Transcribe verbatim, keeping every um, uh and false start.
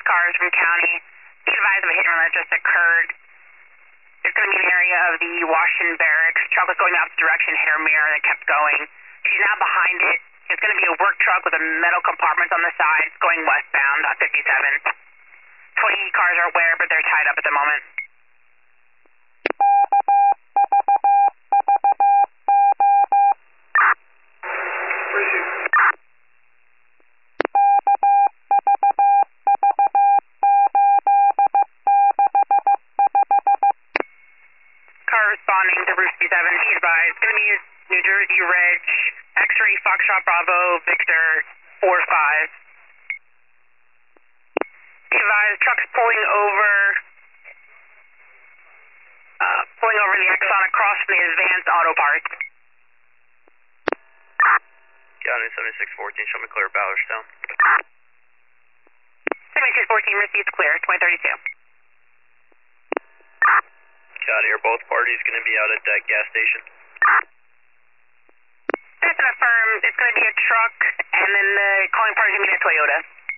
cars from county. Be advised of a hit and run that just occurred. It's going to be an area of the Washington Barracks. Truck was going the opposite direction, hit her mirror, and it kept going. She's now behind it. It's going to be a work truck with a metal compartment on the sides going westbound on fifty-seven. twenty cars are aware, but they're tied up at the moment. Car responding to Route fifty-seven. Be advised, going to be New Jersey Reg, X-ray Foxtrot Bravo, Victor, four five. Be advised, truck's pulling over, uh, pulling over the Exxon across from the Advanced Auto Parts. County seventy-six fourteen, show me clear Ballardstown. seventy-six fourteen, received clear, twenty thirty-two. County, are both parties going to be out at that gas station? That's an affirm. It's going to be a truck, and then the calling party is going to be a Toyota.